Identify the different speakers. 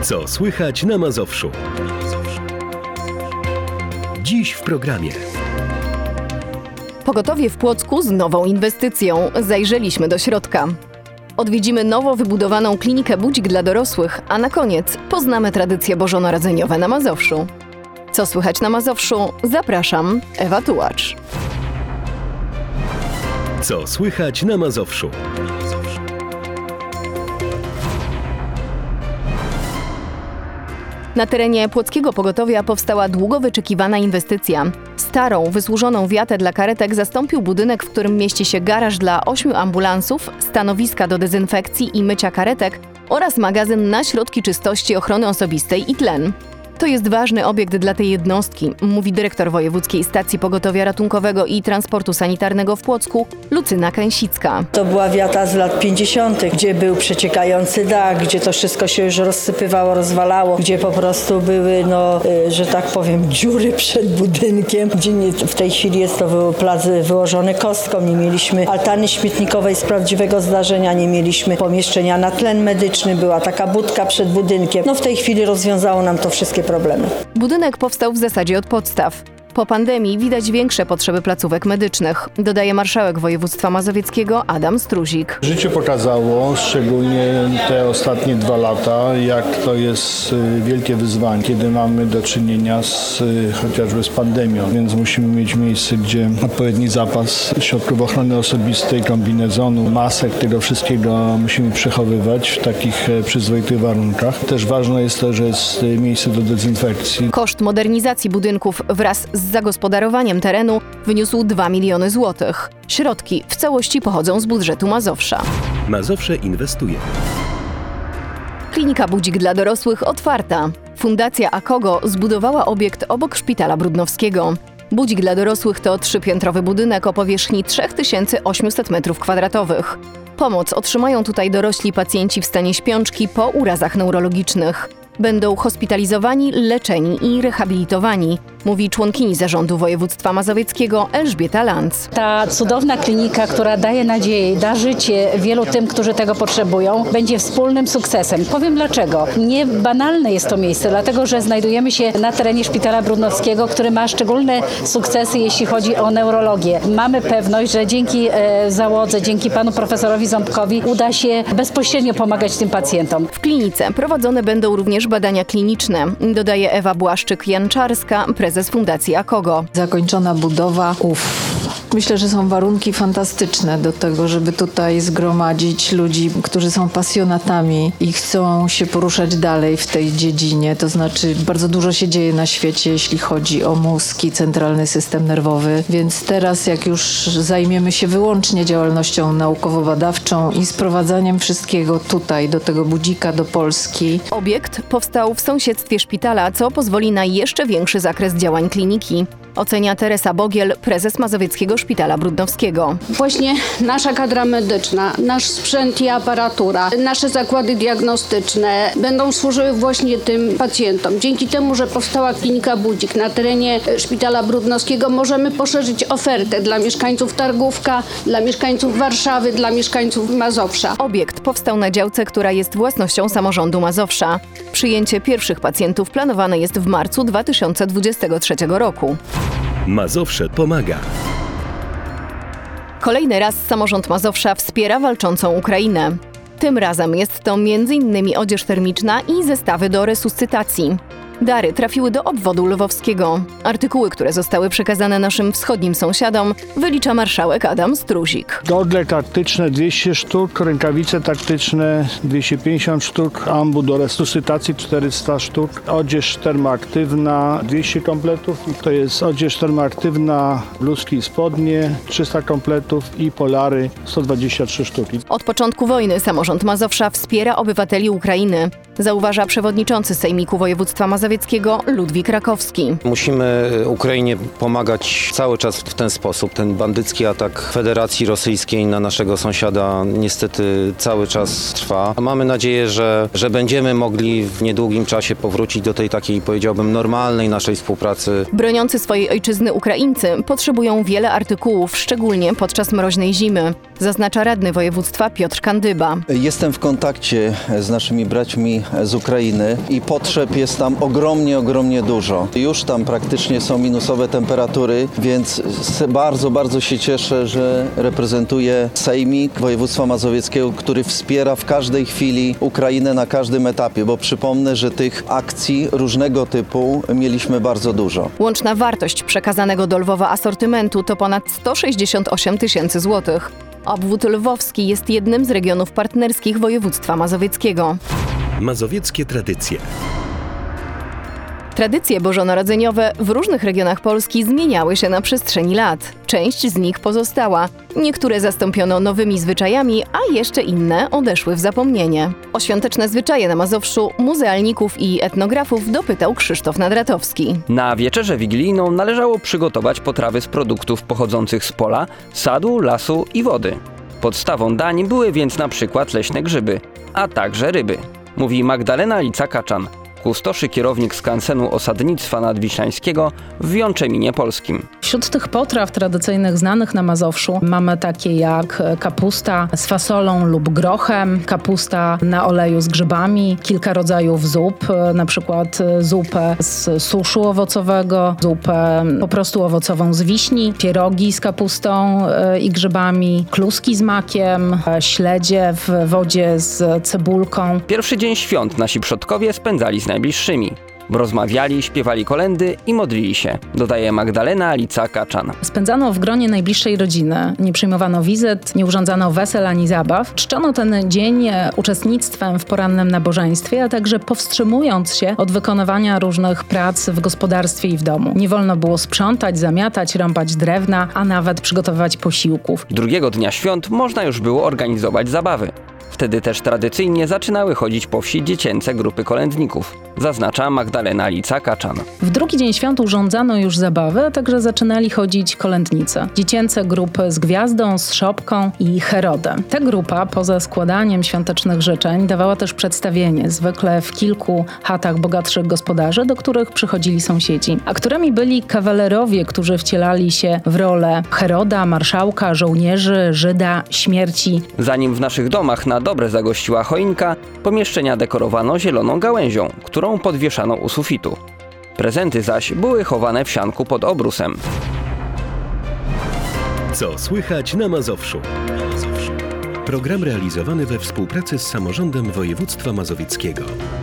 Speaker 1: Co słychać na Mazowszu? Dziś w programie.
Speaker 2: Pogotowie w Płocku z nową inwestycją. Zajrzeliśmy do środka. Odwiedzimy nowo wybudowaną klinikę Budzik dla dorosłych, a na koniec poznamy tradycje bożonarodzeniowe na Mazowszu. Co słychać na Mazowszu? Zapraszam, Ewa Tułacz.
Speaker 1: Co słychać na Mazowszu?
Speaker 2: Na terenie Płockiego Pogotowia powstała długo wyczekiwana inwestycja. Starą, wysłużoną wiatę dla karetek zastąpił budynek, w którym mieści się garaż dla 8 ambulansów, stanowiska do dezynfekcji i mycia karetek oraz magazyn na środki czystości, ochrony osobistej i tlen. To jest ważny obiekt dla tej jednostki, mówi dyrektor Wojewódzkiej Stacji Pogotowia Ratunkowego i Transportu Sanitarnego w Płocku, Lucyna Kęsicka.
Speaker 3: To była wiata z lat 50., gdzie był przeciekający dach, gdzie to wszystko się już rozsypywało, rozwalało, gdzie po prostu były, że tak powiem, dziury przed budynkiem, gdzie w tej chwili jest to plac wyłożony kostką, nie mieliśmy altany śmietnikowej z prawdziwego zdarzenia, nie mieliśmy pomieszczenia na tlen medyczny, była taka budka przed budynkiem. W tej chwili rozwiązało nam to wszystkie problemy.
Speaker 2: Budynek powstał w zasadzie od podstaw. Po pandemii widać większe potrzeby placówek medycznych, dodaje marszałek województwa mazowieckiego Adam Struzik.
Speaker 4: Życie pokazało, szczególnie te ostatnie 2 lata, jak to jest wielkie wyzwanie, kiedy mamy do czynienia chociażby z pandemią, więc musimy mieć miejsce, gdzie odpowiedni zapas środków ochrony osobistej, kombinezonu, masek, tego wszystkiego musimy przechowywać w takich przyzwoitych warunkach. Też ważne jest to, że jest miejsce do dezynfekcji.
Speaker 2: Koszt modernizacji budynków wraz z zagospodarowaniem terenu wyniósł 2 miliony złotych. Środki w całości pochodzą z budżetu Mazowsza.
Speaker 1: Mazowsze inwestuje.
Speaker 2: Klinika Budzik dla dorosłych otwarta. Fundacja Akogo zbudowała obiekt obok Szpitala Brudnowskiego. Budzik dla dorosłych to 3-piętrowy budynek o powierzchni 3800 m2. Pomoc otrzymają tutaj dorośli pacjenci w stanie śpiączki po urazach neurologicznych. Będą hospitalizowani, leczeni i rehabilitowani, mówi członkini zarządu województwa mazowieckiego Elżbieta Lanz.
Speaker 5: Ta cudowna klinika, która daje nadzieję, da życie wielu tym, którzy tego potrzebują, będzie wspólnym sukcesem. Powiem dlaczego. Nie banalne jest to miejsce, dlatego że znajdujemy się na terenie Szpitala Brudnowskiego, który ma szczególne sukcesy, jeśli chodzi o neurologię. Mamy pewność, że dzięki załodze, dzięki panu profesorowi Ząbkowi uda się bezpośrednio pomagać tym pacjentom.
Speaker 2: W klinice prowadzone będą również badania kliniczne, dodaje Ewa Błaszczyk-Janczarska, prezes Fundacji Akogo.
Speaker 6: Zakończona budowa. Myślę, że są warunki fantastyczne do tego, żeby tutaj zgromadzić ludzi, którzy są pasjonatami i chcą się poruszać dalej w tej dziedzinie. To znaczy bardzo dużo się dzieje na świecie, jeśli chodzi o mózg i centralny system nerwowy. Więc teraz, jak już zajmiemy się wyłącznie działalnością naukowo-badawczą i sprowadzaniem wszystkiego tutaj, do tego budzika, do Polski.
Speaker 2: Obiekt powstał w sąsiedztwie szpitala, co pozwoli na jeszcze większy zakres działań kliniki. Ocenia Teresa Bogiel, prezes Mazowieckiego Szpitala Brudnowskiego.
Speaker 7: Właśnie nasza kadra medyczna, nasz sprzęt i aparatura, nasze zakłady diagnostyczne będą służyły właśnie tym pacjentom. Dzięki temu, że powstała klinika Budzik na terenie Szpitala Brudnowskiego, możemy poszerzyć ofertę dla mieszkańców Targówka, dla mieszkańców Warszawy, dla mieszkańców Mazowsza.
Speaker 2: Obiekt powstał na działce, która jest własnością samorządu Mazowsza. Przyjęcie pierwszych pacjentów planowane jest w marcu 2023 roku.
Speaker 1: Mazowsze pomaga.
Speaker 2: Kolejny raz samorząd Mazowsza wspiera walczącą Ukrainę. Tym razem jest to m.in. odzież termiczna i zestawy do resuscytacji. Dary trafiły do obwodu lwowskiego. Artykuły, które zostały przekazane naszym wschodnim sąsiadom, wylicza marszałek Adam Struzik.
Speaker 4: Gordle taktyczne 200 sztuk, rękawice taktyczne 250 sztuk, ambu do resuscytacji 400 sztuk, odzież termoaktywna 200 kompletów i to jest odzież termoaktywna, bluzki i spodnie 300 kompletów i polary 123 sztuki.
Speaker 2: Od początku wojny samorząd Mazowsza wspiera obywateli Ukrainy, zauważa przewodniczący Sejmiku Województwa Mazowieckiego Ludwik Rakowski.
Speaker 8: Musimy Ukrainie pomagać cały czas w ten sposób. Ten bandycki atak Federacji Rosyjskiej na naszego sąsiada niestety cały czas trwa. Mamy nadzieję, że będziemy mogli w niedługim czasie powrócić do tej takiej, powiedziałbym, normalnej naszej współpracy.
Speaker 2: Broniący swojej ojczyzny Ukraińcy potrzebują wiele artykułów, szczególnie podczas mroźnej zimy, zaznacza radny województwa Piotr Kandyba.
Speaker 9: Jestem w kontakcie z naszymi braćmi z Ukrainy i potrzeb jest tam ogromnie dużo. Już tam praktycznie są minusowe temperatury, więc bardzo się cieszę, że reprezentuję Sejmik Województwa Mazowieckiego, który wspiera w każdej chwili Ukrainę na każdym etapie, bo przypomnę, że tych akcji różnego typu mieliśmy bardzo dużo.
Speaker 2: Łączna wartość przekazanego do Lwowa asortymentu to ponad 168 tysięcy złotych. Obwód lwowski jest jednym z regionów partnerskich województwa mazowieckiego.
Speaker 1: Mazowieckie tradycje.
Speaker 2: Tradycje bożonarodzeniowe w różnych regionach Polski zmieniały się na przestrzeni lat. Część z nich pozostała. Niektóre zastąpiono nowymi zwyczajami, a jeszcze inne odeszły w zapomnienie. O świąteczne zwyczaje na Mazowszu muzealników i etnografów dopytał Krzysztof Nadratowski.
Speaker 10: Na wieczerzę wigilijną należało przygotować potrawy z produktów pochodzących z pola, sadu, lasu i wody. Podstawą dań były więc na przykład leśne grzyby, a także ryby. Mówi Magdalena Lica-Kaczan, kustoszy kierownik skansenu osadnictwa nadwiślańskiego w Wiączeminie Polskim.
Speaker 11: Wśród tych potraw tradycyjnych znanych na Mazowszu mamy takie jak kapusta z fasolą lub grochem, kapusta na oleju z grzybami, kilka rodzajów zup, na przykład zupę z suszu owocowego, zupę po prostu owocową z wiśni, pierogi z kapustą i grzybami, kluski z makiem, śledzie w wodzie z cebulką.
Speaker 10: Pierwszy dzień świąt nasi przodkowie spędzali z najbliższymi. Rozmawiali, śpiewali kolędy i modlili się, dodaje Magdalena Lica-Kaczan.
Speaker 11: Spędzano w gronie najbliższej rodziny, nie przyjmowano wizyt, nie urządzano wesel ani zabaw. Czczono ten dzień uczestnictwem w porannym nabożeństwie, a także powstrzymując się od wykonywania różnych prac w gospodarstwie i w domu. Nie wolno było sprzątać, zamiatać, rąbać drewna, a nawet przygotowywać posiłków.
Speaker 10: Drugiego dnia świąt można już było organizować zabawy. Wtedy też tradycyjnie zaczynały chodzić po wsi dziecięce grupy kolędników, zaznacza Magdalena Lica-Kaczan.
Speaker 11: W drugi dzień świąt urządzano już zabawy, a także zaczynali chodzić kolędnicy. Dziecięce grupy z gwiazdą, z szopką i Herodem. Ta grupa poza składaniem świątecznych życzeń dawała też przedstawienie, zwykle w kilku chatach bogatszych gospodarzy, do których przychodzili sąsiedzi. Aktorami byli kawalerowie, którzy wcielali się w rolę Heroda, marszałka, żołnierzy, Żyda, śmierci.
Speaker 10: Zanim w naszych domach na dobre zagościła choinka, pomieszczenia dekorowano zieloną gałęzią, którą podwieszano u sufitu. Prezenty zaś były chowane w sianku pod obrusem.
Speaker 1: Co słychać na Mazowszu? Program realizowany we współpracy z Samorządem Województwa Mazowieckiego.